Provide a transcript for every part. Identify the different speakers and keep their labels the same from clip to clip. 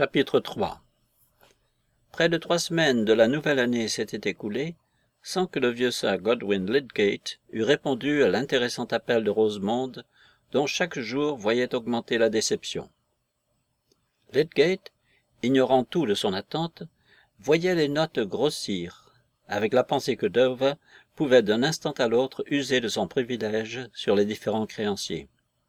Speaker 1: Chapitre 3 Près de 3 semaines de la nouvelle année s'étaient écoulées, sans que le vieux Sir Godwin Lydgate eût répondu à l'intéressant appel de Rosemonde, dont chaque jour voyait augmenter la déception. Lydgate, ignorant tout de son attente, voyait les notes grossir, avec la pensée que Dover pouvait d'un instant à l'autre user de son privilège sur les différents créanciers.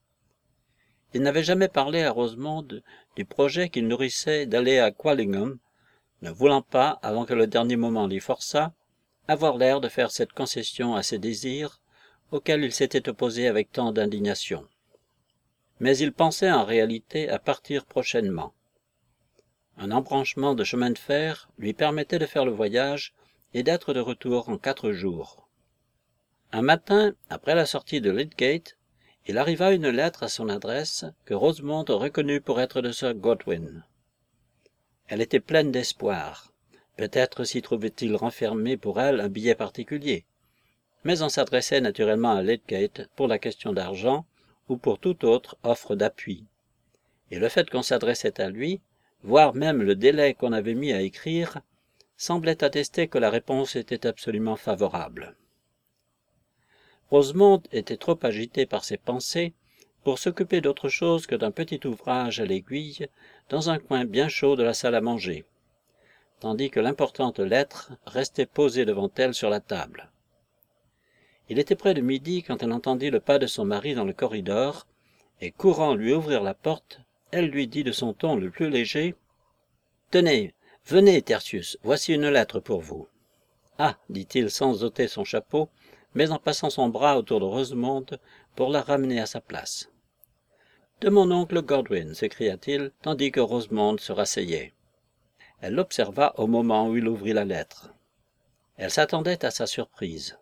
Speaker 1: Il n'avait jamais parlé à Rosemonde du projet qu'il nourrissait d'aller à Quallingham, ne voulant pas, avant que le dernier moment l'y forçât, avoir l'air de faire cette concession à ses désirs, auxquels il s'était opposé avec tant d'indignation. Mais il pensait en réalité à partir prochainement. Un embranchement de chemin de fer lui permettait de faire le voyage et d'être de retour en 4 jours. Un matin, après la sortie de Lydgate, il arriva une lettre à son adresse que Rosemonde reconnut pour être de Sir Godwin. Elle était pleine d'espoir. Peut-être s'y trouvait-il renfermé pour elle un billet particulier. Mais on s'adressait naturellement à Lydgate pour la question d'argent ou pour toute autre offre d'appui. Et le fait qu'on s'adressait à lui, voire même le délai qu'on avait mis à écrire, semblait attester que la réponse était absolument favorable. Rosemonde était trop agitée par ses pensées pour s'occuper d'autre chose que d'un petit ouvrage à l'aiguille dans un coin bien chaud de la salle à manger, tandis que l'importante lettre restait posée devant elle sur la table. Il était près de midi quand elle entendit le pas de son mari dans le corridor, et courant lui ouvrir la porte, elle lui dit de son ton le plus léger « Tenez, venez, Tertius, voici une lettre pour vous. »« Ah » dit-il sans ôter son chapeau, mais en passant son bras autour de Rosemonde pour la ramener à sa place. « De mon oncle Godwin » s'écria-t-il, tandis que Rosemonde se rasseyait. Elle l'observa au moment où il ouvrit la lettre. Elle s'attendait à sa surprise.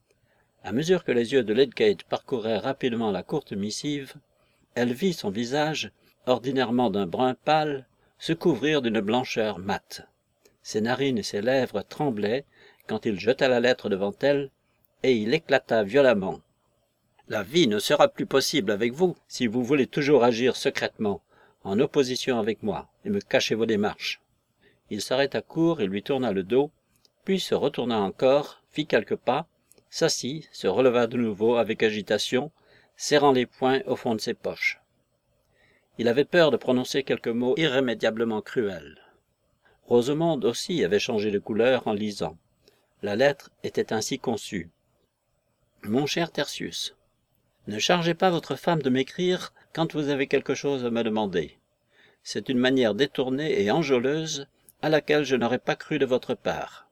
Speaker 1: À mesure que les yeux de Lydgate parcouraient rapidement la courte missive, elle vit son visage, ordinairement d'un brun pâle, se couvrir d'une blancheur mate. Ses narines et ses lèvres tremblaient quand il jeta la lettre devant elle, et il éclata violemment. « La vie ne sera plus possible avec vous si vous voulez toujours agir secrètement, en opposition avec moi, et me cacher vos démarches. » Il s'arrêta court et lui tourna le dos, puis se retourna encore, fit quelques pas, s'assit, se releva de nouveau avec agitation, serrant les poings au fond de ses poches. Il avait peur de prononcer quelques mots irrémédiablement cruels. Rosemonde aussi avait changé de couleur en lisant. La lettre était ainsi conçue. « Mon cher Tertius, ne chargez pas votre femme de m'écrire quand vous avez quelque chose à me demander. C'est une manière détournée et enjôleuse à laquelle je n'aurais pas cru de votre part.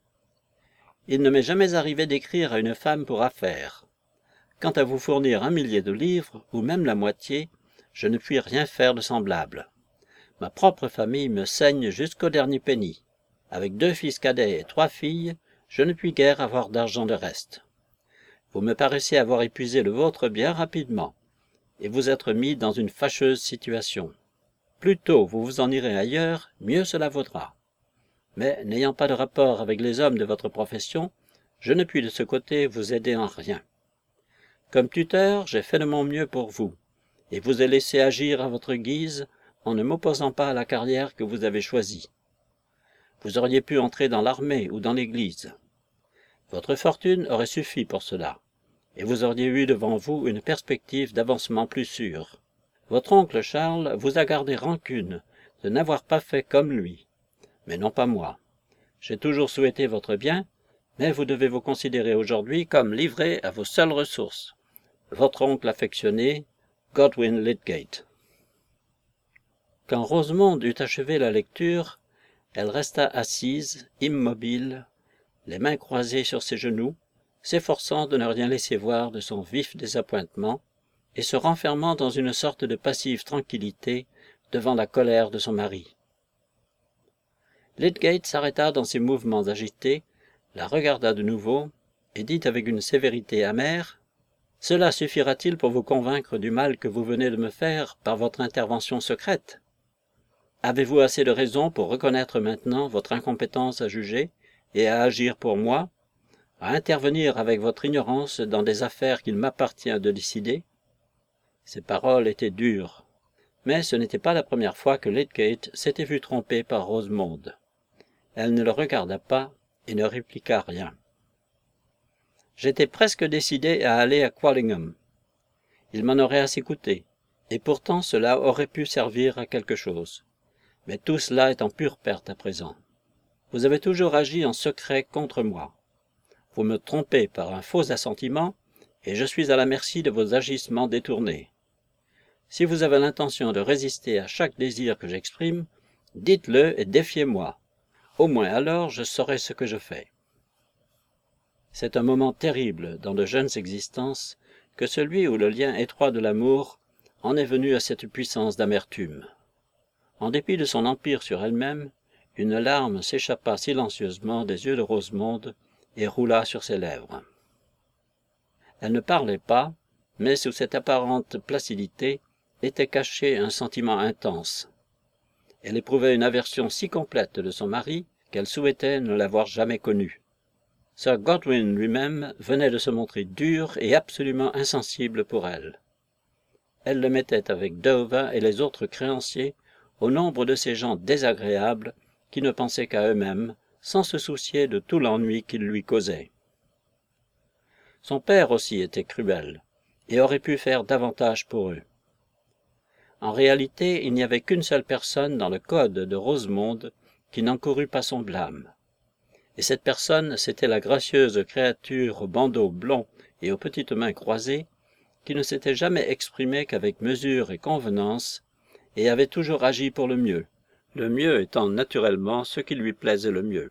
Speaker 1: Il ne m'est jamais arrivé d'écrire à une femme pour affaires. Quant à vous fournir 1 millier de livres, ou même la moitié, je ne puis rien faire de semblable. Ma propre famille me saigne jusqu'au dernier penny. Avec 2 fils cadets et 3 filles, je ne puis guère avoir d'argent de reste. Vous me paraissez avoir épuisé le vôtre bien rapidement, et vous être mis dans une fâcheuse situation. Plus tôt vous vous en irez ailleurs, mieux cela vaudra. Mais, n'ayant pas de rapport avec les hommes de votre profession, je ne puis de ce côté vous aider en rien. Comme tuteur, j'ai fait de mon mieux pour vous, et vous ai laissé agir à votre guise en ne m'opposant pas à la carrière que vous avez choisie. Vous auriez pu entrer dans l'armée ou dans l'Église. Votre fortune aurait suffi pour cela, et vous auriez eu devant vous une perspective d'avancement plus sûre. Votre oncle Charles vous a gardé rancune de n'avoir pas fait comme lui, mais non pas moi. J'ai toujours souhaité votre bien, mais vous devez vous considérer aujourd'hui comme livré à vos seules ressources. Votre oncle affectionné, Godwin Lydgate. Quand Rosemonde eut achevé la lecture, elle resta assise, immobile, les mains croisées sur ses genoux, s'efforçant de ne rien laisser voir de son vif désappointement, et se renfermant dans une sorte de passive tranquillité devant la colère de son mari. Lydgate s'arrêta dans ses mouvements agités, la regarda de nouveau, et dit avec une sévérité amère « Cela suffira-t-il pour vous convaincre du mal que vous venez de me faire par votre intervention secrète? Avez-vous assez de raison pour reconnaître maintenant votre incompétence à juger et à agir pour moi, à intervenir avec votre ignorance dans des affaires qu'il m'appartient de décider ?» Ces paroles étaient dures, Mais ce n'était pas la première fois que Lydgate s'était vu trompé par Rosemonde. Elle ne le regarda pas et ne répliqua rien. « J'étais presque décidé à aller à Quallingham. Il m'en aurait assez coûté, et pourtant cela aurait pu servir à quelque chose. Mais tout cela est en pure perte à présent. Vous avez toujours agi en secret contre moi. Vous me trompez par un faux assentiment, et je suis à la merci de vos agissements détournés. Si vous avez l'intention de résister à chaque désir que j'exprime, dites-le et défiez-moi. Au moins alors je saurai ce que je fais. » C'est un moment terrible dans de jeunes existences que celui où le lien étroit de l'amour en est venu à cette puissance d'amertume. En dépit de son empire sur elle-même, une larme s'échappa silencieusement des yeux de Rosemonde et roula sur ses lèvres. Elle ne parlait pas, mais sous cette apparente placidité était caché un sentiment intense. Elle éprouvait une aversion si complète de son mari qu'elle souhaitait ne l'avoir jamais connu. Sir Godwin lui-même venait de se montrer dur et absolument insensible pour elle. Elle le mettait avec Dover et les autres créanciers au nombre de ces gens désagréables qui ne pensaient qu'à eux-mêmes, sans se soucier de tout l'ennui qu'ils lui causaient. Son père aussi était cruel, et aurait pu faire davantage pour eux. En réalité, il n'y avait qu'une seule personne dans le code de Rosemonde qui n'encourût pas son blâme. Et cette personne, c'était la gracieuse créature aux bandeaux blonds et aux petites mains croisées, qui ne s'était jamais exprimée qu'avec mesure et convenance, et avait toujours agi pour le mieux étant naturellement ce qui lui plaisait le mieux.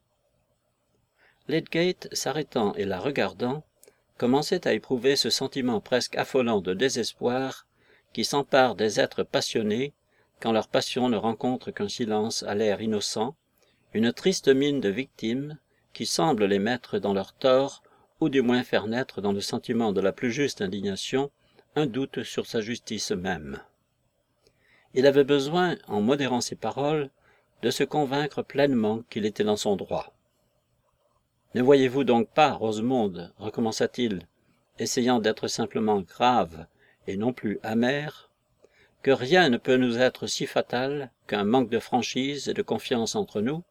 Speaker 1: Lydgate, s'arrêtant et la regardant, commençait à éprouver ce sentiment presque affolant de désespoir qui s'empare des êtres passionnés quand leur passion ne rencontre qu'un silence à l'air innocent, une triste mine de victimes qui semble les mettre dans leur tort ou du moins faire naître dans le sentiment de la plus juste indignation un doute sur sa justice même. Il avait besoin, en modérant ses paroles, de se convaincre pleinement qu'il était dans son droit. « Ne voyez-vous donc pas, Rosemonde, recommença-t-il, essayant d'être simplement grave et non plus amer, que rien ne peut nous être si fatal qu'un manque de franchise et de confiance entre nous?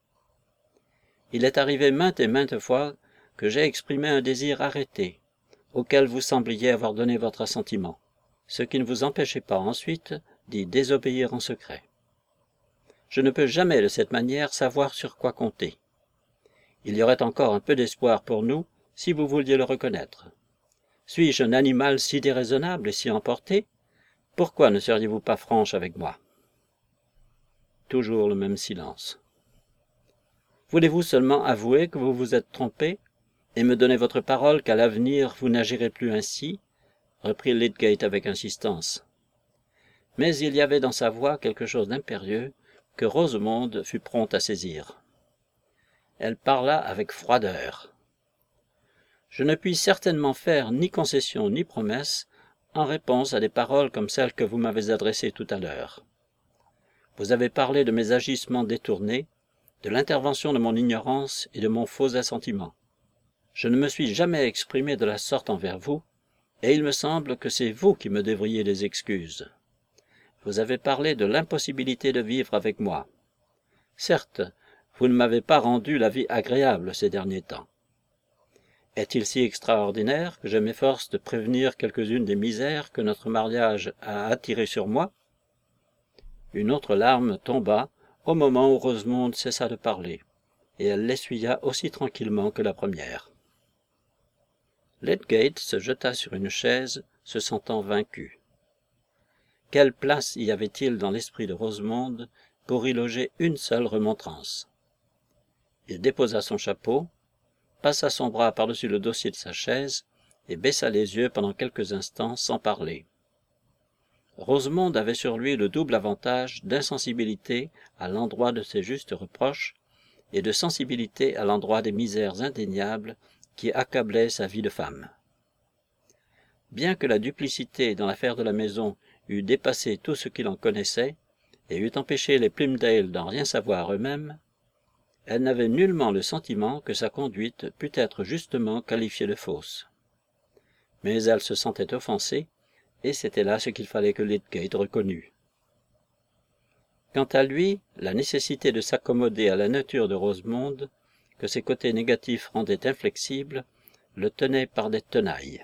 Speaker 1: Il est arrivé maintes et maintes fois que j'ai exprimé un désir arrêté, auquel vous sembliez avoir donné votre assentiment, ce qui ne vous empêchait pas ensuite d'y désobéir en secret. Je ne peux jamais de cette manière savoir sur quoi compter. Il y aurait encore un peu d'espoir pour nous si vous vouliez le reconnaître. Suis-je un animal si déraisonnable et si emporté? Pourquoi ne seriez-vous pas franche avec moi? » Toujours le même silence. « Voulez-vous seulement avouer que vous vous êtes trompé, et me donner votre parole qu'à l'avenir vous n'agirez plus ainsi? » reprit Lydgate avec insistance. Mais il y avait dans sa voix quelque chose d'impérieux que Rosemonde fut prompte à saisir. Elle parla avec froideur. « Je ne puis certainement faire ni concession ni promesse en réponse à des paroles comme celles que vous m'avez adressées tout à l'heure. Vous avez parlé de mes agissements détournés, de l'intervention de mon ignorance et de mon faux assentiment. Je ne me suis jamais exprimé de la sorte envers vous, et il me semble que c'est vous qui me devriez des excuses. Vous avez parlé de l'impossibilité de vivre avec moi. Certes, vous ne m'avez pas rendu la vie agréable ces derniers temps. Est-il si extraordinaire que je m'efforce de prévenir quelques-unes des misères que notre mariage a attirées sur moi? » Une autre larme tomba au moment où Rosemonde cessa de parler, et elle l'essuya aussi tranquillement que la première. Lydgate se jeta sur une chaise, se sentant vaincu. Quelle place y avait-il dans l'esprit de Rosemonde pour y loger une seule remontrance? Il déposa son chapeau, passa son bras par-dessus le dossier de sa chaise et baissa les yeux pendant quelques instants sans parler. Rosemonde avait sur lui le double avantage d'insensibilité à l'endroit de ses justes reproches et de sensibilité à l'endroit des misères indéniables qui accablaient sa vie de femme. Bien que la duplicité dans l'affaire de la maison eût dépassé tout ce qu'il en connaissait et eût empêché les Plymdale d'en rien savoir eux-mêmes, elle n'avait nullement le sentiment que sa conduite pût être justement qualifiée de fausse. Mais elle se sentait offensée, et c'était là ce qu'il fallait que Lydgate reconnût. Quant à lui, la nécessité de s'accommoder à la nature de Rosemonde, que ses côtés négatifs rendaient inflexible, le tenait par des tenailles.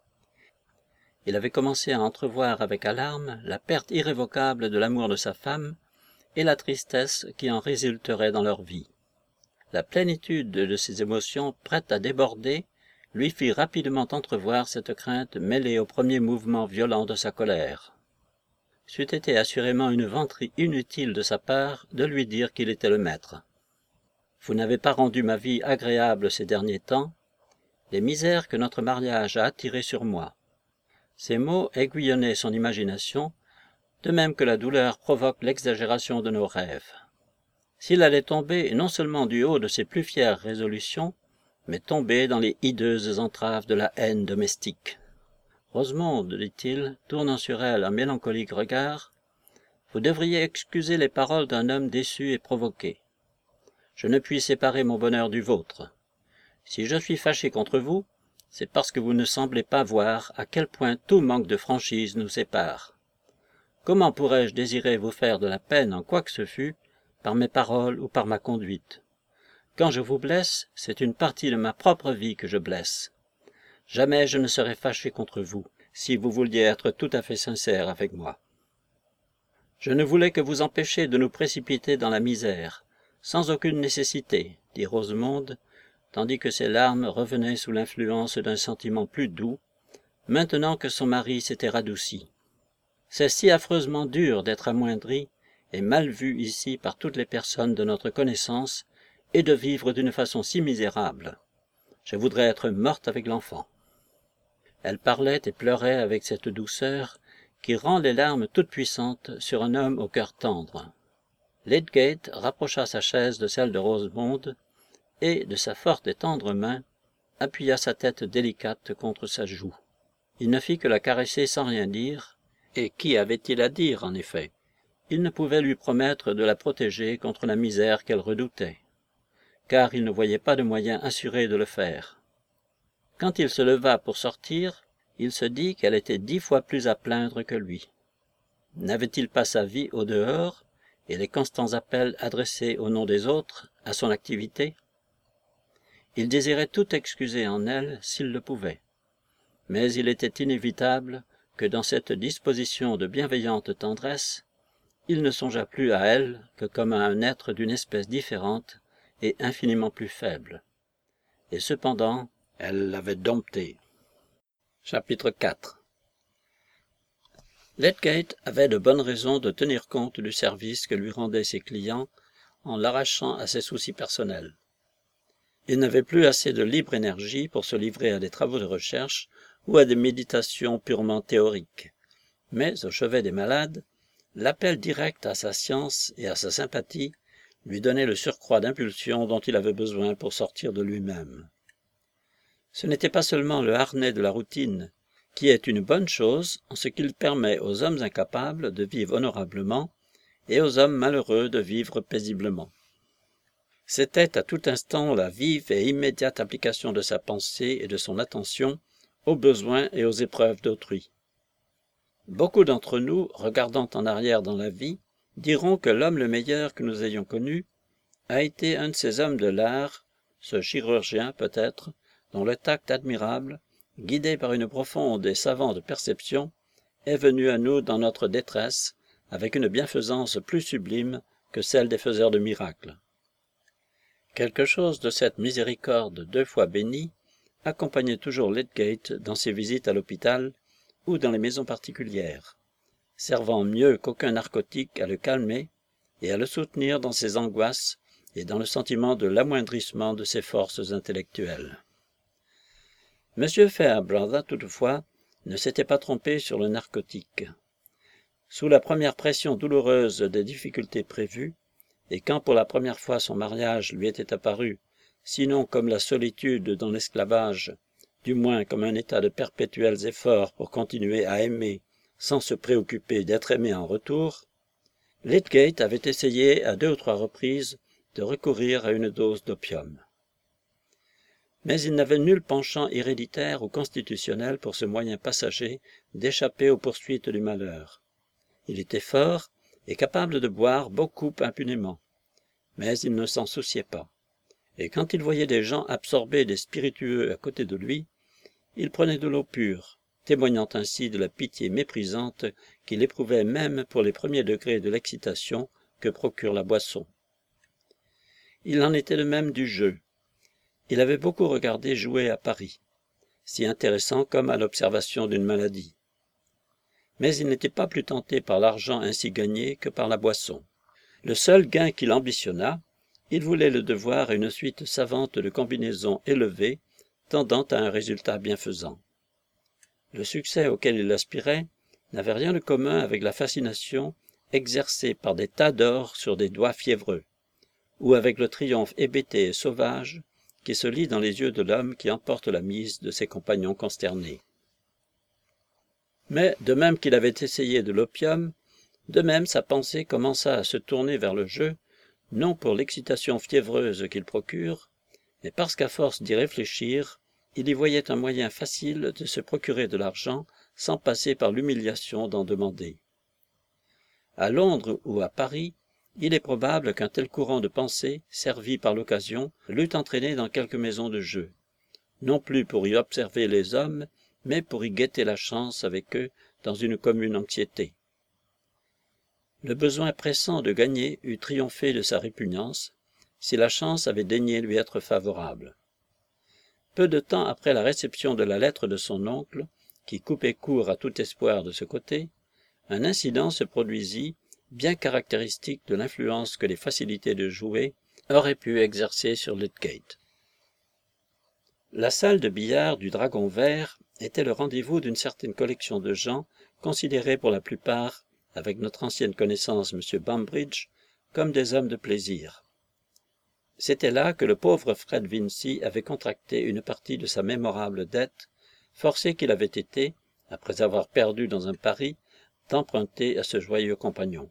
Speaker 1: Il avait commencé à entrevoir avec alarme la perte irrévocable de l'amour de sa femme et la tristesse qui en résulterait dans leur vie. La plénitude de ses émotions, prête à déborder, lui fit rapidement entrevoir cette crainte mêlée au premier mouvement violent de sa colère. C'eût été assurément une vanterie inutile de sa part de lui dire qu'il était le maître. Vous n'avez pas rendu ma vie agréable ces derniers temps, les misères que notre mariage a attirées sur moi. Ces mots aiguillonnaient son imagination, de même que la douleur provoque l'exagération de nos rêves. S'il allait tomber non seulement du haut de ses plus fières résolutions, mais tomber dans les hideuses entraves de la haine domestique. « Rosemonde, dit-il, tournant sur elle un mélancolique regard, vous devriez excuser les paroles d'un homme déçu et provoqué. Je ne puis séparer mon bonheur du vôtre. Si je suis fâché contre vous, c'est parce que vous ne semblez pas voir à quel point tout manque de franchise nous sépare. Comment pourrais-je désirer vous faire de la peine en quoi que ce fût, par mes paroles ou par ma conduite? Quand je vous blesse, c'est une partie de ma propre vie que je blesse. Jamais je ne serais fâché contre vous, si vous vouliez être tout à fait sincère avec moi. Je ne voulais que vous empêcher de nous précipiter dans la misère, sans aucune nécessité, dit Rosemonde, tandis que ses larmes revenaient sous l'influence d'un sentiment plus doux, maintenant que son mari s'était radouci. C'est si affreusement dur d'être amoindri et mal vu ici par toutes les personnes de notre connaissance et de vivre d'une façon si misérable. Je voudrais être morte avec l'enfant. Elle parlait et pleurait avec cette douceur qui rend les larmes toutes puissantes sur un homme au cœur tendre. Lydgate rapprocha sa chaise de celle de Rosemonde et, de sa forte et tendre main, appuya sa tête délicate contre sa joue. Il ne fit que la caresser sans rien dire, et qu'y avait-il à dire, en effet? Il ne pouvait lui promettre de la protéger contre la misère qu'elle redoutait, car il ne voyait pas de moyen assuré de le faire. Quand il se leva pour sortir, il se dit qu'elle était 10 fois plus à plaindre que lui. N'avait-il pas sa vie au dehors, et les constants appels adressés au nom des autres à son activité? Il désirait tout excuser en elle s'il le pouvait, mais il était inévitable que dans cette disposition de bienveillante tendresse, il ne songeât plus à elle que comme à un être d'une espèce différente et infiniment plus faible. Et cependant, elle l'avait dompté. Chapitre 4. Lydgate avait de bonnes raisons de tenir compte du service que lui rendaient ses clients en l'arrachant à ses soucis personnels. Il n'avait plus assez de libre énergie pour se livrer à des travaux de recherche ou à des méditations purement théoriques. Mais, au chevet des malades, l'appel direct à sa science et à sa sympathie lui donnait le surcroît d'impulsion dont il avait besoin pour sortir de lui-même. Ce n'était pas seulement le harnais de la routine, qui est une bonne chose en ce qu'il permet aux hommes incapables de vivre honorablement et aux hommes malheureux de vivre paisiblement. C'était à tout instant la vive et immédiate application de sa pensée et de son attention aux besoins et aux épreuves d'autrui. Beaucoup d'entre nous, regardant en arrière dans la vie, diront que l'homme le meilleur que nous ayons connu a été un de ces hommes de l'art, ce chirurgien peut-être, dont le tact admirable, guidé par une profonde et savante perception, est venu à nous dans notre détresse avec une bienfaisance plus sublime que celle des faiseurs de miracles. Quelque chose de cette miséricorde 2 fois bénie accompagnait toujours Lydgate dans ses visites à l'hôpital ou dans les maisons particulières, servant mieux qu'aucun narcotique à le calmer et à le soutenir dans ses angoisses et dans le sentiment de l'amoindrissement de ses forces intellectuelles. M. Fairbrother, toutefois, ne s'était pas trompé sur le narcotique. Sous la première pression douloureuse des difficultés prévues, et quand pour la première fois son mariage lui était apparu, sinon comme la solitude dans l'esclavage, du moins comme un état de perpétuels efforts pour continuer à aimer sans se préoccuper d'être aimé en retour, Lydgate avait essayé à 2 ou 3 reprises de recourir à une dose d'opium. Mais il n'avait nul penchant héréditaire ou constitutionnel pour ce moyen passager d'échapper aux poursuites du malheur. Il était fort, et capable de boire beaucoup impunément. Mais il ne s'en souciait pas. Et quand il voyait des gens absorber des spiritueux à côté de lui, il prenait de l'eau pure, témoignant ainsi de la pitié méprisante qu'il éprouvait même pour les premiers degrés de l'excitation que procure la boisson. Il en était de même du jeu. Il avait beaucoup regardé jouer à Paris, si intéressant comme à l'observation d'une maladie. Mais il n'était pas plus tenté par l'argent ainsi gagné que par la boisson. Le seul gain qu'il ambitionna, il voulait le devoir à une suite savante de combinaisons élevées, tendant à un résultat bienfaisant. Le succès auquel il aspirait n'avait rien de commun avec la fascination exercée par des tas d'or sur des doigts fiévreux, ou avec le triomphe hébété et sauvage qui se lit dans les yeux de l'homme qui emporte la mise de ses compagnons consternés. Mais, de même qu'il avait essayé de l'opium, de même sa pensée commença à se tourner vers le jeu, non pour l'excitation fiévreuse qu'il procure, mais parce qu'à force d'y réfléchir, il y voyait un moyen facile de se procurer de l'argent sans passer par l'humiliation d'en demander. À Londres ou à Paris, il est probable qu'un tel courant de pensée, servi par l'occasion, l'eût entraîné dans quelque maison de jeu, non plus pour y observer les hommes, mais pour y guetter la chance avec eux dans une commune anxiété. Le besoin pressant de gagner eût triomphé de sa répugnance, si la chance avait daigné lui être favorable. Peu de temps après la réception de la lettre de son oncle, qui coupait court à tout espoir de ce côté, un incident se produisit, bien caractéristique de l'influence que les facilités de jouer auraient pu exercer sur Lydgate. La salle de billard du Dragon Vert était le rendez-vous d'une certaine collection de gens considérés pour la plupart, avec notre ancienne connaissance M. Bambridge, comme des hommes de plaisir. C'était là que le pauvre Fred Vincy avait contracté une partie de sa mémorable dette, forcé qu'il avait été, après avoir perdu dans un pari, d'emprunter à ce joyeux compagnon.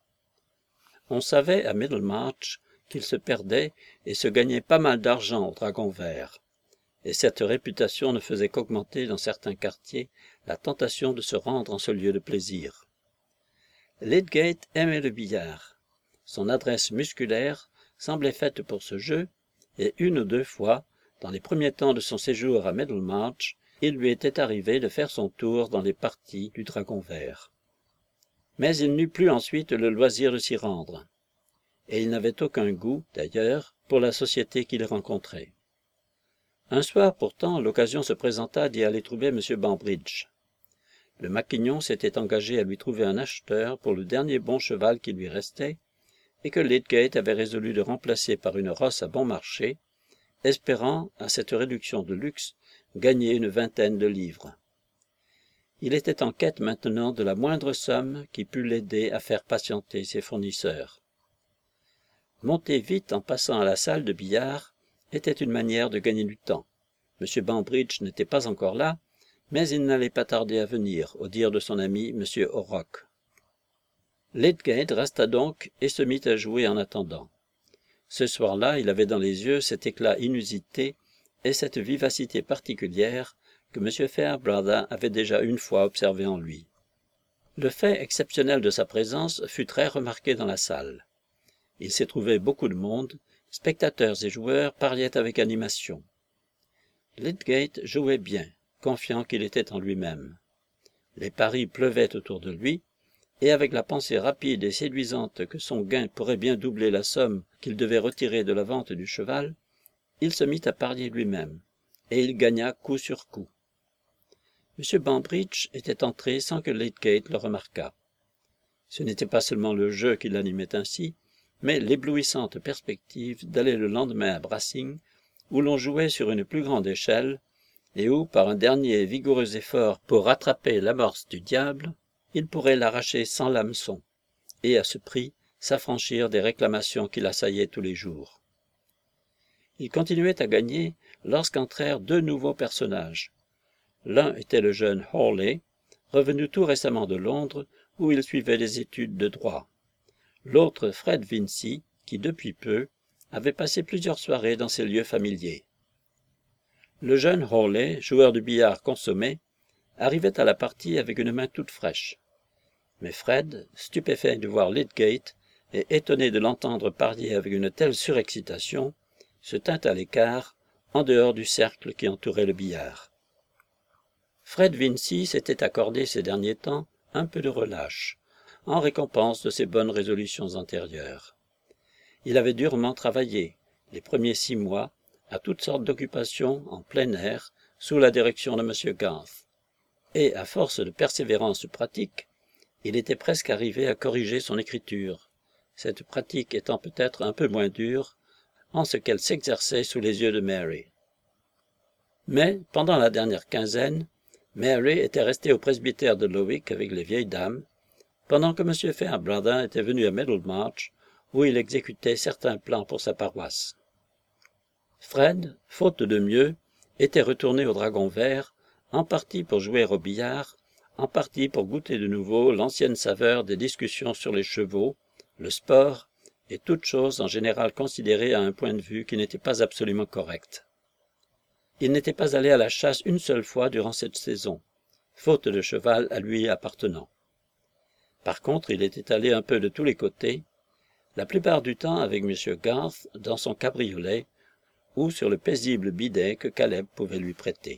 Speaker 1: On savait à Middlemarch qu'il se perdait et se gagnait pas mal d'argent au Dragon Vert, et cette réputation ne faisait qu'augmenter dans certains quartiers la tentation de se rendre en ce lieu de plaisir. Lydgate aimait le billard. Son adresse musculaire semblait faite pour ce jeu, et une ou deux fois, dans les premiers temps de son séjour à Middlemarch, il lui était arrivé de faire son tour dans les parties du Dragon Vert. Mais il n'eut plus ensuite le loisir de s'y rendre, et il n'avait aucun goût, d'ailleurs, pour la société qu'il rencontrait. Un soir, pourtant, l'occasion se présenta d'y aller trouver M. Bambridge. Le maquignon s'était engagé à lui trouver un acheteur pour le dernier bon cheval qui lui restait, et que Lydgate avait résolu de remplacer par une rosse à bon marché, espérant, à cette réduction de luxe, gagner une vingtaine de livres. Il était en quête maintenant de la moindre somme qui pût l'aider à faire patienter ses fournisseurs. Monter vite en passant à la salle de billard était une manière de gagner du temps. M. Bambridge n'était pas encore là, mais il n'allait pas tarder à venir, au dire de son ami M. Horrocks. Lydgate resta donc et se mit à jouer en attendant. Ce soir-là, il avait dans les yeux cet éclat inusité et cette vivacité particulière que M. Fairbrother avait déjà une fois observé en lui. Le fait exceptionnel de sa présence fut très remarqué dans la salle. Il s'y trouvait beaucoup de monde, spectateurs et joueurs parlaient avec animation. Lydgate jouait bien, confiant qu'il était en lui-même. Les paris pleuvaient autour de lui, et avec la pensée rapide et séduisante que son gain pourrait bien doubler la somme qu'il devait retirer de la vente du cheval, il se mit à parier lui-même, et il gagna coup sur coup. M. Bambridge était entré sans que Lydgate le remarquât. Ce n'était pas seulement le jeu qui l'animait ainsi, mais l'éblouissante perspective d'aller le lendemain à Brassing, où l'on jouait sur une plus grande échelle, et où, par un dernier vigoureux effort pour rattraper l'amorce du diable, il pourrait l'arracher sans l'hameçon, et à ce prix s'affranchir des réclamations qui l'assaillaient tous les jours. Il continuait à gagner lorsqu'entrèrent deux nouveaux personnages. L'un était le jeune Hawley, revenu tout récemment de Londres, où il suivait des études de droit. L'autre Fred Vincy, qui depuis peu avait passé plusieurs soirées dans ses lieux familiers. Le jeune Hawley, joueur de billard consommé, arrivait à la partie avec une main toute fraîche. Mais Fred, stupéfait de voir Lydgate et étonné de l'entendre parier avec une telle surexcitation, se tint à l'écart, en dehors du cercle qui entourait le billard. Fred Vincy s'était accordé ces derniers temps un peu de relâche, en récompense de ses bonnes résolutions antérieures. Il avait durement travaillé, les premiers 6 mois, à toutes sortes d'occupations en plein air, sous la direction de M. Garth, et, à force de persévérance pratique, il était presque arrivé à corriger son écriture, cette pratique étant peut-être un peu moins dure, en ce qu'elle s'exerçait sous les yeux de Mary. Mais, pendant la dernière quinzaine, Mary était restée au presbytère de Lowick avec les vieilles dames, pendant que M. Fairbrother était venu à Middlemarch, où il exécutait certains plans pour sa paroisse. Fred, faute de mieux, était retourné au Dragon Vert, en partie pour jouer au billard, en partie pour goûter de nouveau l'ancienne saveur des discussions sur les chevaux, le sport, et toutes choses en général considérées à un point de vue qui n'était pas absolument correct. Il n'était pas allé à la chasse une seule fois durant cette saison, faute de cheval à lui appartenant. Par contre, il était allé un peu de tous les côtés, la plupart du temps avec M. Garth dans son cabriolet ou sur le paisible bidet que Caleb pouvait lui prêter.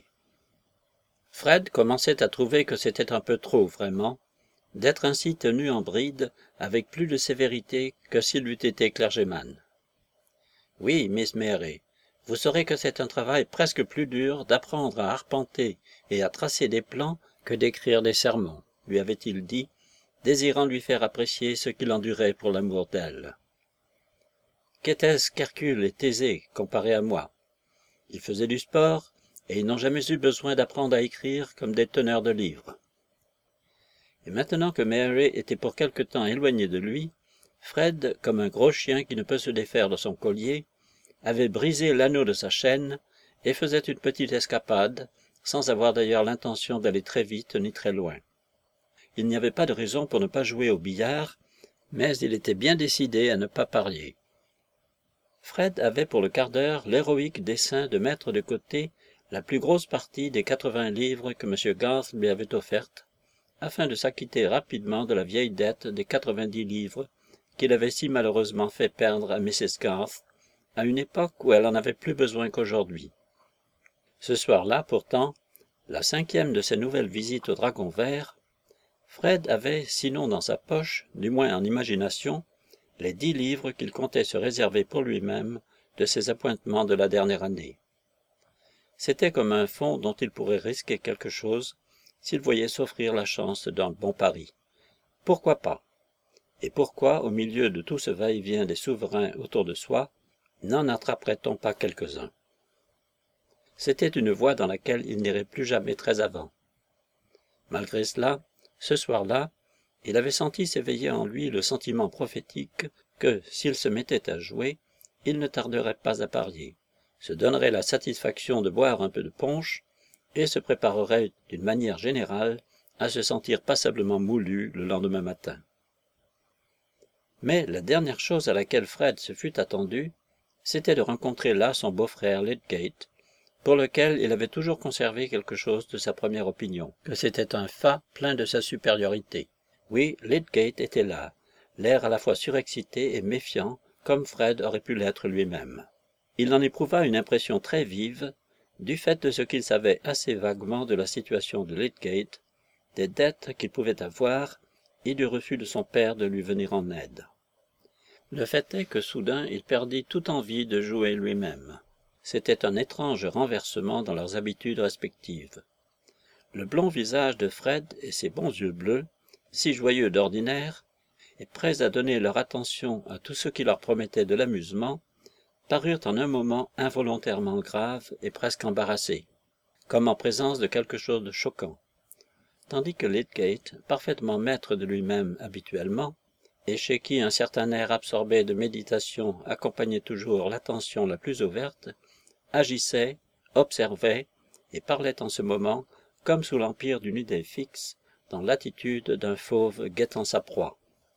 Speaker 1: Fred commençait à trouver que c'était un peu trop, vraiment, d'être ainsi tenu en bride avec plus de sévérité que s'il eût été clergyman. « Oui, Miss Mary, vous saurez que c'est un travail presque plus dur d'apprendre à arpenter et à tracer des plans que d'écrire des sermons, lui avait-il dit, désirant lui faire apprécier ce qu'il endurait pour l'amour d'elle. Qu'était-ce qu'Hercule et Thésée comparé à moi? Ils faisaient du sport, et ils n'ont jamais eu besoin d'apprendre à écrire comme des teneurs de livres. Et maintenant que Mary était pour quelque temps éloignée de lui, Fred, comme un gros chien qui ne peut se défaire de son collier, avait brisé l'anneau de sa chaîne et faisait une petite escapade, sans avoir d'ailleurs l'intention d'aller très vite ni très loin. Il n'y avait pas de raison pour ne pas jouer au billard, mais il était bien décidé à ne pas parier. Fred avait pour le quart d'heure l'héroïque dessein de mettre de côté la plus grosse partie des 80 livres que M. Garth lui avait offertes, afin de s'acquitter rapidement de la vieille dette des 90 livres qu'il avait si malheureusement fait perdre à Mrs. Garth, à une époque où elle en avait plus besoin qu'aujourd'hui. Ce soir-là, pourtant, la 5e de ses nouvelles visites au Dragon Vert, Fred avait, sinon dans sa poche, du moins en imagination, les 10 livres qu'il comptait se réserver pour lui-même de ses appointements de la dernière année. C'était comme un fonds dont il pourrait risquer quelque chose s'il voyait s'offrir la chance d'un bon pari. Pourquoi pas? Et pourquoi, au milieu de tout ce va-et-vient des souverains autour de soi, n'en attraperait-on pas quelques-uns? C'était une voie dans laquelle il n'irait plus jamais très avant. Malgré cela, ce soir-là, il avait senti s'éveiller en lui le sentiment prophétique que, s'il se mettait à jouer, il ne tarderait pas à parier, se donnerait la satisfaction de boire un peu de punch et se préparerait, d'une manière générale, à se sentir passablement moulu le lendemain matin. Mais la dernière chose à laquelle Fred se fût attendu, c'était de rencontrer là son beau-frère Lydgate, pour lequel il avait toujours conservé quelque chose de sa première opinion, que c'était un fat plein de sa supériorité. Oui, Lydgate était là, l'air à la fois surexcité et méfiant, comme Fred aurait pu l'être lui-même. Il en éprouva une impression très vive, du fait de ce qu'il savait assez vaguement de la situation de Lydgate, des dettes qu'il pouvait avoir, et du refus de son père de lui venir en aide. Le fait est que soudain il perdit toute envie de jouer lui-même. C'était un étrange renversement dans leurs habitudes respectives. Le blond visage de Fred et ses bons yeux bleus, si joyeux d'ordinaire, et prêts à donner leur attention à tout ce qui leur promettait de l'amusement, parurent en un moment involontairement graves et presque embarrassés, comme en présence de quelque chose de choquant, tandis que Lydgate, parfaitement maître de lui-même habituellement, et chez qui un certain air absorbé de méditation accompagnait toujours l'attention la plus ouverte, agissait, observait et parlait en ce moment comme sous l'empire d'une idée fixe, dans l'attitude d'un fauve guettant sa proie.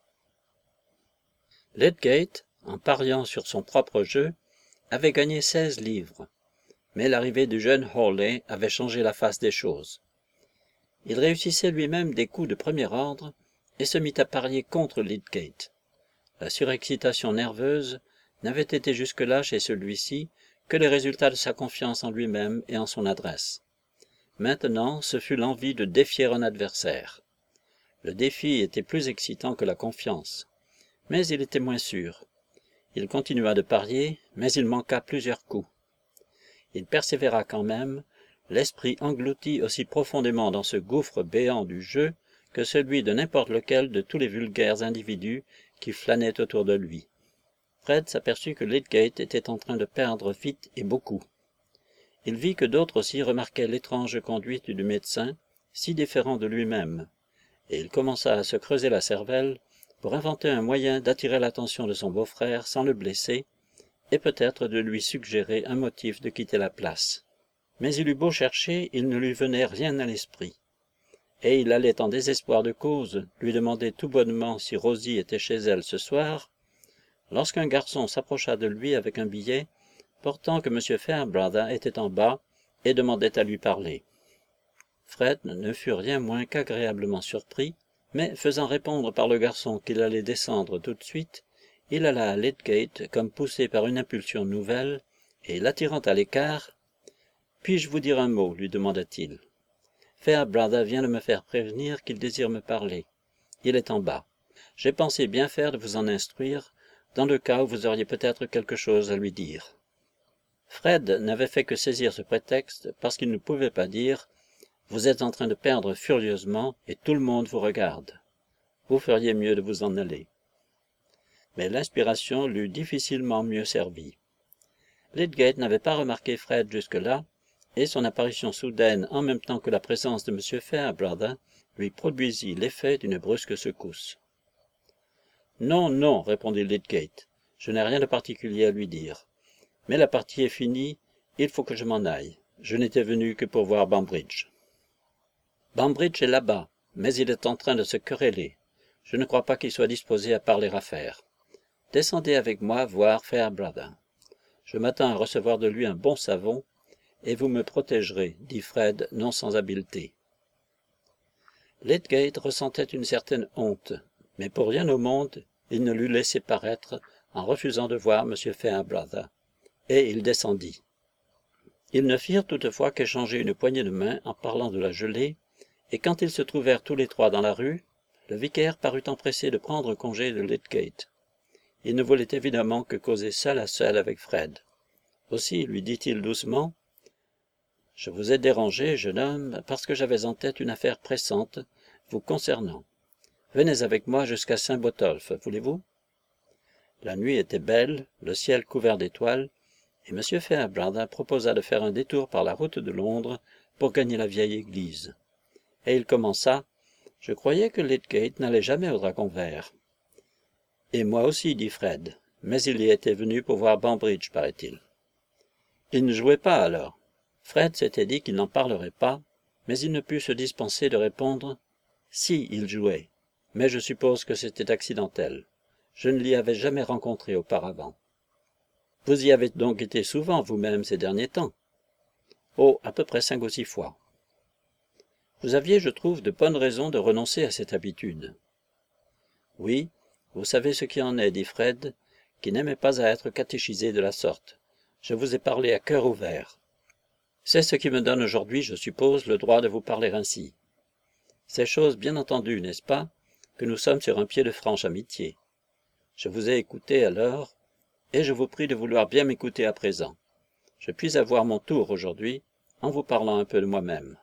Speaker 1: Lydgate, en pariant sur son propre jeu, avait gagné 16 livres, mais l'arrivée du jeune Hawley avait changé la face des choses. Il réussissait lui-même des coups de premier ordre, et se mit à parier contre Lydgate. La surexcitation nerveuse n'avait été jusque-là chez celui-ci que les résultats de sa confiance en lui-même et en son adresse. Maintenant, ce fut l'envie de défier un adversaire. Le défi était plus excitant que la confiance, mais il était moins sûr. Il continua de parier, mais il manqua plusieurs coups. Il persévéra quand même, l'esprit englouti aussi profondément dans ce gouffre béant du jeu que celui de n'importe lequel de tous les vulgaires individus qui flânaient autour de lui. Fred s'aperçut que Lydgate était en train de perdre vite et beaucoup. Il vit que d'autres aussi remarquaient l'étrange conduite du médecin, si différent de lui-même, et il commença à se creuser la cervelle pour inventer un moyen d'attirer l'attention de son beau-frère sans le blesser, et peut-être de lui suggérer un motif de quitter la place. Mais il eut beau chercher, il ne lui venait rien à l'esprit. Et il allait en désespoir de cause lui demander tout bonnement si Rosie était chez elle ce soir, lorsqu'un garçon s'approcha de lui avec un billet portant que M. Fairbrother était en bas et demandait à lui parler. Fred ne fut rien moins qu'agréablement surpris, mais faisant répondre par le garçon qu'il allait descendre tout de suite, il alla à Lydgate comme poussé par une impulsion nouvelle, et l'attirant à l'écart, « Puis-je vous dire un mot ?» lui demanda-t-il. « Fairbrother vient de me faire prévenir qu'il désire me parler. Il est en bas. J'ai pensé bien faire de vous en instruire, dans le cas où vous auriez peut-être quelque chose à lui dire. » Fred n'avait fait que saisir ce prétexte parce qu'il ne pouvait pas dire « Vous êtes en train de perdre furieusement et tout le monde vous regarde. Vous feriez mieux de vous en aller. » Mais l'inspiration l'eût difficilement mieux servi. Lydgate n'avait pas remarqué Fred jusque-là, et son apparition soudaine en même temps que la présence de M. Fairbrother lui produisit l'effet d'une brusque secousse. « Non, non, répondit Lydgate, je n'ai rien de particulier à lui dire. Mais la partie est finie, il faut que je m'en aille. Je n'étais venu que pour voir Bambridge. » « Bambridge est là-bas, mais il est en train de se quereller. Je ne crois pas qu'il soit disposé à parler affaires. Descendez avec moi voir Fairbrother. Je m'attends à recevoir de lui un bon savon, et vous me protégerez, dit Fred, non sans habileté. Lydgate ressentait une certaine honte, mais pour rien au monde, il ne l'eût laissé paraître en refusant de voir M. Fairbrother, et il descendit. Ils ne firent toutefois qu'échanger une poignée de main en parlant de la gelée, et quand ils se trouvèrent tous les trois dans la rue, le vicaire parut empressé de prendre congé de Lydgate. Il ne voulait évidemment que causer seul à seul avec Fred. Aussi lui dit-il doucement, « Je vous ai dérangé, jeune homme, parce que j'avais en tête une affaire pressante vous concernant. Venez avec moi jusqu'à Saint-Botolphe, voulez-vous » La nuit était belle, le ciel couvert d'étoiles, et M. Fairbrother proposa de faire un détour par la route de Londres pour gagner la vieille église. Et il commença, « Je croyais que Lydgate n'allait jamais au Dragon vert. » « Et moi aussi, dit Fred, mais il y était venu pour voir Bambridge, paraît-il. » Il ne jouait pas alors. Fred s'était dit qu'il n'en parlerait pas, mais il ne put se dispenser de répondre, « Si, il jouait, mais je suppose que c'était accidentel. Je ne l'y avais jamais rencontré auparavant. » « Vous y avez donc été souvent vous-même ces derniers temps. »« Oh, à peu près 5 ou 6 fois. »« Vous aviez, je trouve, de bonnes raisons de renoncer à cette habitude. »« Oui, vous savez ce qui en est, dit Fred, qui n'aimait pas à être catéchisé de la sorte. Je vous ai parlé à cœur ouvert. C'est ce qui me donne aujourd'hui, je suppose, le droit de vous parler ainsi. C'est chose bien entendue, n'est-ce pas, que nous sommes sur un pied de franche amitié. Je vous ai écouté alors, et je vous prie de vouloir bien m'écouter à présent. Je puis avoir mon tour aujourd'hui, en vous parlant un peu de moi-même.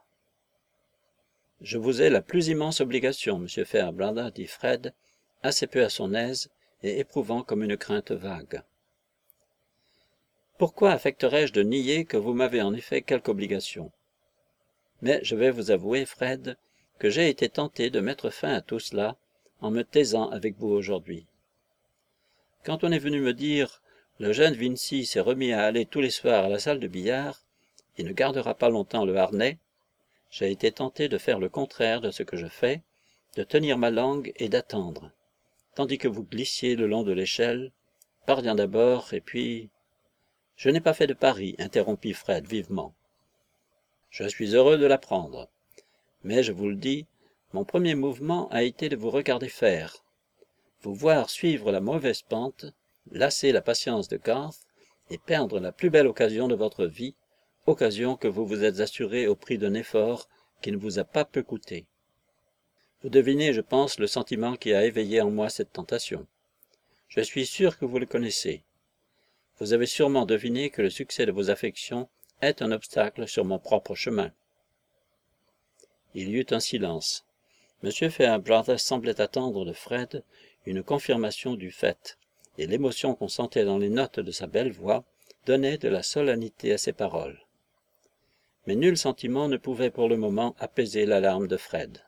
Speaker 1: Je vous ai la plus immense obligation, monsieur Fairbrother, dit Fred, assez peu à son aise et éprouvant comme une crainte vague. Pourquoi affecterais-je de nier que vous m'avez en effet quelque obligation? Mais je vais vous avouer, Fred, que j'ai été tenté de mettre fin à tout cela en me taisant avec vous aujourd'hui. Quand on est venu me dire « Le jeune Vincy s'est remis à aller tous les soirs à la salle de billard, il ne gardera pas longtemps le harnais », j'ai été tenté de faire le contraire de ce que je fais, de tenir ma langue et d'attendre, tandis que vous glissiez le long de l'échelle, parliant d'abord, et puis... « Je n'ai pas fait de pari, interrompit Fred vivement. « Je suis heureux de l'apprendre, mais je vous le dis, Mon premier mouvement a été de vous regarder faire, vous voir suivre la mauvaise pente, lasser la patience de Garth et perdre la plus belle occasion de votre vie, occasion que vous vous êtes assurée au prix d'un effort qui ne vous a pas peu coûté. Vous devinez, je pense, le sentiment qui a éveillé en moi cette tentation. Je suis sûr que vous le connaissez. Vous avez sûrement deviné que le succès de vos affections est un obstacle sur mon propre chemin. Il y eut un silence. M. Fairbrother semblait attendre de Fred une confirmation du fait, et l'émotion qu'on sentait dans les notes de sa belle voix donnait de la solennité à ses paroles. Mais nul sentiment ne pouvait pour le moment apaiser l'alarme de Fred.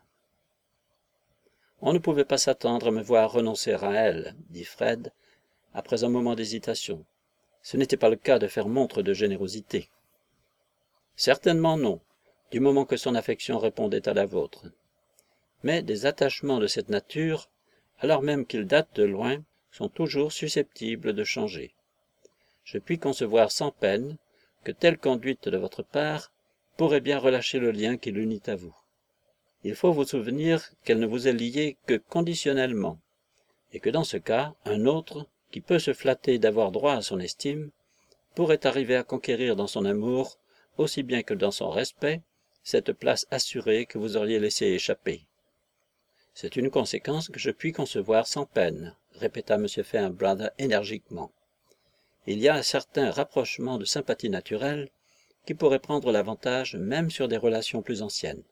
Speaker 1: « On ne pouvait pas s'attendre à me voir renoncer à elle, dit Fred, après un moment d'hésitation. Ce n'était pas le cas de faire montre de générosité. »« Certainement non, du moment que son affection répondait à la vôtre. Mais des attachements de cette nature, alors même qu'ils datent de loin, sont toujours susceptibles de changer. Je puis concevoir sans peine que telle conduite de votre part pourrait bien relâcher le lien qui l'unit à vous. Il faut vous souvenir qu'elle ne vous est liée que conditionnellement, et que dans ce cas, un autre, qui peut se flatter d'avoir droit à son estime, pourrait arriver à conquérir dans son amour, aussi bien que dans son respect, cette place assurée que vous auriez laissé échapper. C'est une conséquence que je puis concevoir sans peine, répéta M. Fairbrother énergiquement. Il y a un certain rapprochement de sympathie naturelle qui pourrait prendre l'avantage même sur des relations plus anciennes.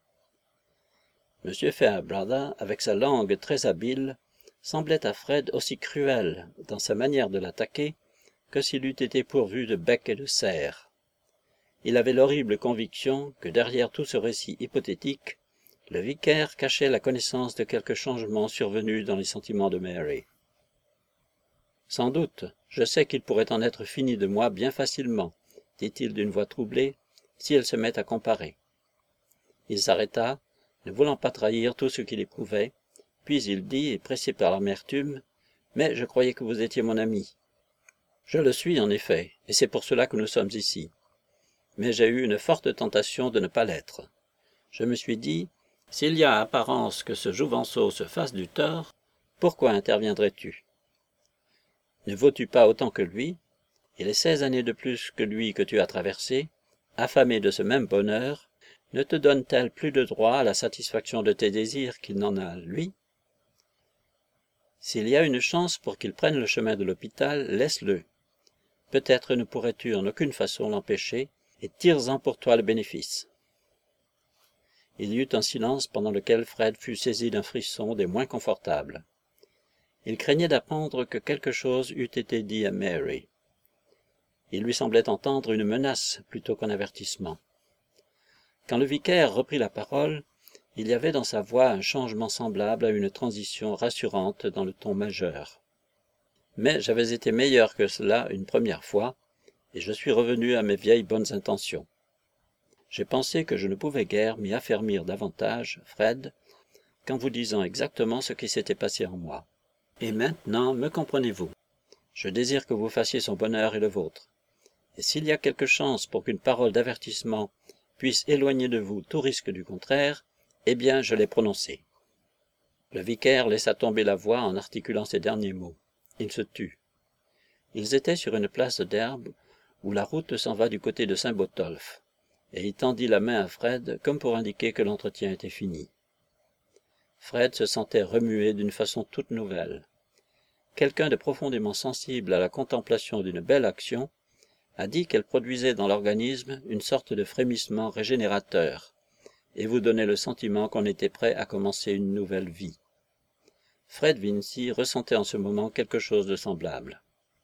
Speaker 1: M. Fairbrother, avec sa langue très habile, semblait à Fred aussi cruel dans sa manière de l'attaquer que s'il eût été pourvu de bec et de serre. Il avait l'horrible conviction que derrière tout ce récit hypothétique, le vicaire cachait la connaissance de quelque changement survenu dans les sentiments de Mary. « Sans doute, je sais qu'il pourrait en être fini de moi bien facilement, dit-il d'une voix troublée, si elle se met à comparer. » Il s'arrêta, ne voulant pas trahir tout ce qu'il éprouvait, puis il dit, pressé par l'amertume, « Mais je croyais que vous étiez mon ami. »« Je le suis, en effet, et c'est pour cela que nous sommes ici. Mais j'ai eu une forte tentation de ne pas l'être. Je me suis dit, s'il y a apparence que ce jouvenceau se fasse du tort, pourquoi interviendrais-tu? Ne vaux-tu pas autant que lui, et les 16 années de plus que lui que tu as traversées, affamé de ce même bonheur, ne te donnent-elles plus de droit à la satisfaction de tes désirs qu'il n'en a, lui? S'il y a une chance pour qu'il prenne le chemin de l'hôpital, laisse-le. Peut-être ne pourrais-tu en aucune façon l'empêcher, et tire-en pour toi le bénéfice. » Il y eut un silence pendant lequel Fred fut saisi d'un frisson des moins confortables. Il craignait d'apprendre que quelque chose eût été dit à Mary. Il lui semblait entendre une menace plutôt qu'un avertissement. Quand le vicaire reprit la parole, il y avait dans sa voix un changement semblable à une transition rassurante dans le ton majeur. « Mais j'avais été meilleur que cela une première fois, et je suis revenu à mes vieilles bonnes intentions. J'ai pensé que je ne pouvais guère m'y affermir davantage, Fred, qu'en vous disant exactement ce qui s'était passé en moi. Et maintenant, me comprenez-vous? Je désire que vous fassiez son bonheur et le vôtre. Et s'il y a quelque chance pour qu'une parole d'avertissement puisse éloigner de vous tout risque du contraire, eh bien, je l'ai prononcée. » Le vicaire laissa tomber la voix en articulant ces derniers mots. Il se tut. Ils étaient sur une place d'herbe où la route s'en va du côté de Saint-Botolphe, et il tendit la main à Fred comme pour indiquer que l'entretien était fini. Fred se sentait remué d'une façon toute nouvelle. Quelqu'un de profondément sensible à la contemplation d'une belle action a dit qu'elle produisait dans l'organisme une sorte de frémissement régénérateur, et vous donnait le sentiment qu'on était prêt à commencer une nouvelle vie. Fred Vincy ressentait en ce moment quelque chose de semblable.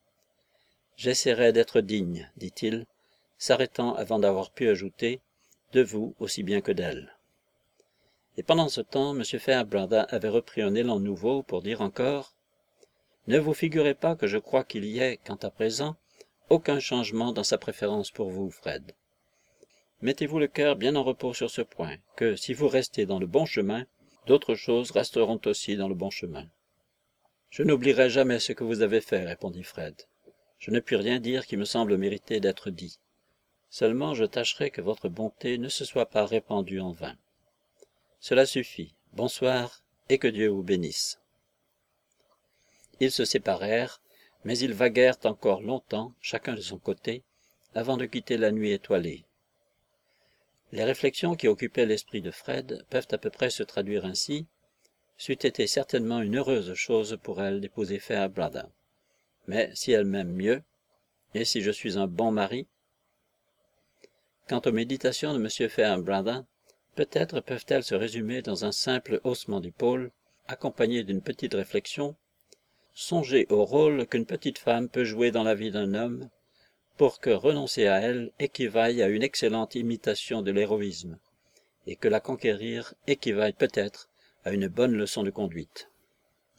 Speaker 1: « J'essaierai d'être digne, dit-il, s'arrêtant avant d'avoir pu ajouter « de vous aussi bien que d'elle ». Et pendant ce temps, M. Fairbrother avait repris un élan nouveau pour dire encore « Ne vous figurez pas que je crois qu'il y ait, quant à présent, aucun changement dans sa préférence pour vous, Fred. Mettez-vous le cœur bien en repos sur ce point, que, si vous restez dans le bon chemin, d'autres choses resteront aussi dans le bon chemin. »« Je n'oublierai jamais ce que vous avez fait, répondit Fred. Je ne puis rien dire qui me semble mériter d'être dit. Seulement je tâcherai que votre bonté ne se soit pas répandue en vain. Cela suffit, Bonsoir, et que Dieu vous bénisse. » Ils se séparèrent, mais ils vaguèrent encore longtemps, chacun de son côté, avant de quitter la nuit étoilée. Les réflexions qui occupaient l'esprit de Fred peuvent à peu près se traduire ainsi. C'eût été certainement une heureuse chose pour elle d'épouser Fairbrother. Mais si elle m'aime mieux, et si je suis un bon mari? Quant aux méditations de M. Fairbrother, peut-être peuvent-elles se résumer dans un simple haussement d'épaule, accompagné d'une petite réflexion. Songez au rôle qu'une petite femme peut jouer dans la vie d'un homme, pour que renoncer à elle équivaille à une excellente imitation de l'héroïsme, et que la conquérir équivaille peut-être à une bonne leçon de conduite.